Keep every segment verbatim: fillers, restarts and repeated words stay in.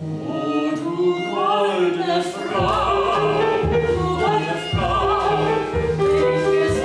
O du goldene Frau, du goldene Frau, welche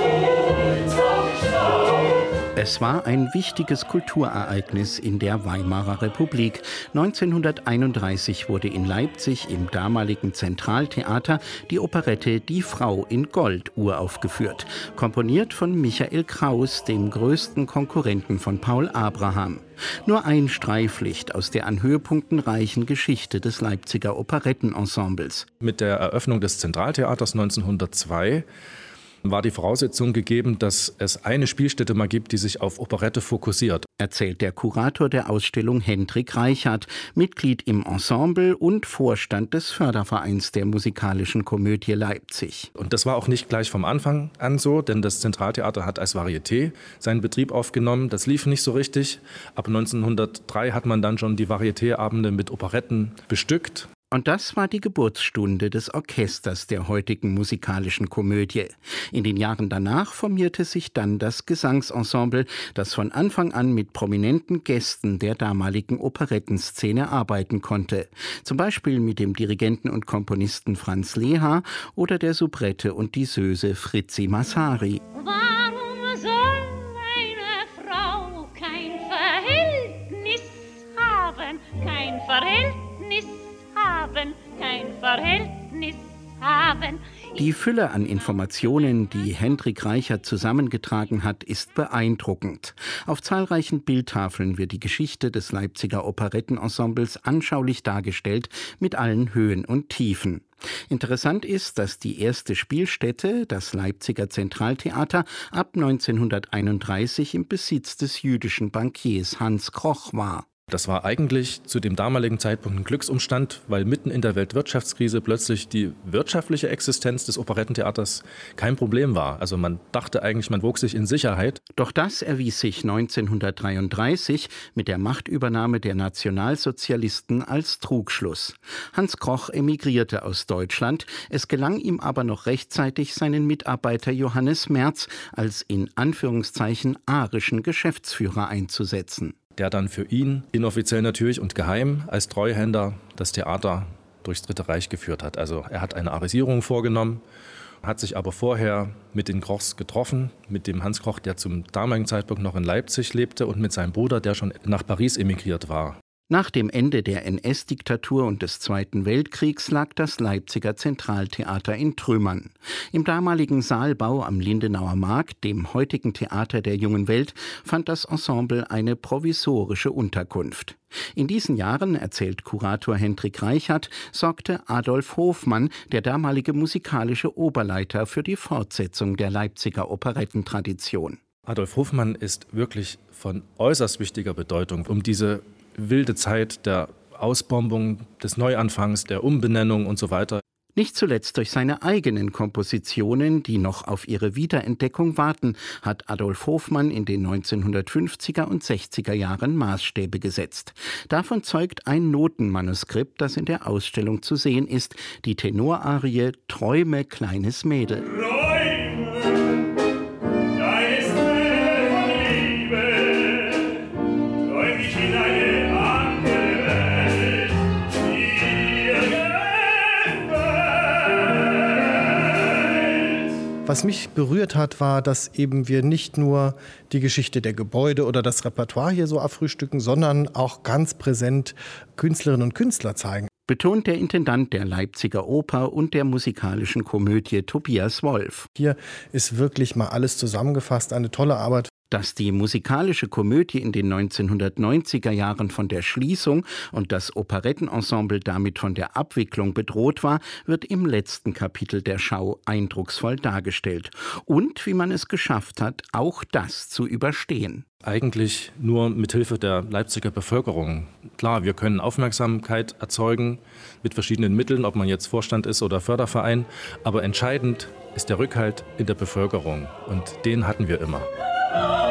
so Tagesschau. Es war ein wichtiges Kulturereignis in der Weimarer Republik. neunzehnhunderteinunddreißig wurde in Leipzig im damaligen Zentraltheater die Operette Die Frau in Gold uraufgeführt, komponiert von Michael Kraus, dem größten Konkurrenten von Paul Abraham. Nur ein Streiflicht aus der an Höhepunkten reichen Geschichte des Leipziger Operettenensembles. Mit der Eröffnung des Zentraltheaters neunzehnhundertzwei war die Voraussetzung gegeben, dass es eine Spielstätte mal gibt, die sich auf Operette fokussiert. Erzählt der Kurator der Ausstellung Hendrik Reichert, Mitglied im Ensemble und Vorstand des Fördervereins der Musikalischen Komödie Leipzig. Und das war auch nicht gleich vom Anfang an so, denn das Zentraltheater hat als Varieté seinen Betrieb aufgenommen. Das lief nicht so richtig. Ab neunzehnhundertdrei hat man dann schon die Varieté-Abende mit Operetten bestückt. Und das war die Geburtsstunde des Orchesters der heutigen musikalischen Komödie. In den Jahren danach formierte sich dann das Gesangsensemble, das von Anfang an mit prominenten Gästen der damaligen Operettenszene arbeiten konnte. Zum Beispiel mit dem Dirigenten und Komponisten Franz Leha oder der Soubrette und Diseuse Fritzi Massari. Warum soll eine Frau kein Verhältnis haben, kein Verhältnis haben, kein Verhältnis haben. Die Fülle an Informationen, die Hendrik Reichert zusammengetragen hat, ist beeindruckend. Auf zahlreichen Bildtafeln wird die Geschichte des Leipziger Operettenensembles anschaulich dargestellt, mit allen Höhen und Tiefen. Interessant ist, dass die erste Spielstätte, das Leipziger Zentraltheater, ab neunzehnhunderteinunddreißig im Besitz des jüdischen Bankiers Hans Kroch war. Das war eigentlich zu dem damaligen Zeitpunkt ein Glücksumstand, weil mitten in der Weltwirtschaftskrise plötzlich die wirtschaftliche Existenz des Operettentheaters kein Problem war. Also man dachte eigentlich, man wog sich in Sicherheit. Doch das erwies sich neunzehnhundertdreiunddreißig mit der Machtübernahme der Nationalsozialisten als Trugschluss. Hans Kroch emigrierte aus Deutschland. Es gelang ihm aber noch rechtzeitig, seinen Mitarbeiter Johannes Merz als in Anführungszeichen arischen Geschäftsführer einzusetzen. Der dann für ihn inoffiziell natürlich und geheim als Treuhänder das Theater durchs Dritte Reich geführt hat. Also er hat eine Arisierung vorgenommen, hat sich aber vorher mit den Krochs getroffen, mit dem Hans Kroch, der zum damaligen Zeitpunkt noch in Leipzig lebte, und mit seinem Bruder, der schon nach Paris emigriert war. Nach dem Ende der N S-Diktatur und des Zweiten Weltkriegs lag das Leipziger Zentraltheater in Trümmern. Im damaligen Saalbau am Lindenauer Markt, dem heutigen Theater der Jungen Welt, fand das Ensemble eine provisorische Unterkunft. In diesen Jahren, erzählt Kurator Hendrik Reichert, sorgte Adolf Hofmann, der damalige musikalische Oberleiter, für die Fortsetzung der Leipziger Operettentradition. Adolf Hofmann ist wirklich von äußerst wichtiger Bedeutung, um diese wilde Zeit der Ausbombung, des Neuanfangs, der Umbenennung und so weiter. Nicht zuletzt durch seine eigenen Kompositionen, die noch auf ihre Wiederentdeckung warten, hat Adolf Hofmann in den neunzehnhundertfünfziger und sechziger Jahren Maßstäbe gesetzt. Davon zeugt ein Notenmanuskript, das in der Ausstellung zu sehen ist, die Tenorarie »Träume, kleines Mädel«. Was mich berührt hat, war, dass eben wir nicht nur die Geschichte der Gebäude oder das Repertoire hier so abfrühstücken, sondern auch ganz präsent Künstlerinnen und Künstler zeigen. Betont der Intendant der Leipziger Oper und der musikalischen Komödie Tobias Wolf. Hier ist wirklich mal alles zusammengefasst, eine tolle Arbeit. Dass die musikalische Komödie in den neunzehnhundertneunziger Jahren von der Schließung und das Operettenensemble damit von der Abwicklung bedroht war, wird im letzten Kapitel der Schau eindrucksvoll dargestellt. Und wie man es geschafft hat, auch das zu überstehen. Eigentlich nur mit Hilfe der Leipziger Bevölkerung. Klar, wir können Aufmerksamkeit erzeugen mit verschiedenen Mitteln, ob man jetzt Vorstand ist oder Förderverein, aber entscheidend ist der Rückhalt in der Bevölkerung und den hatten wir immer.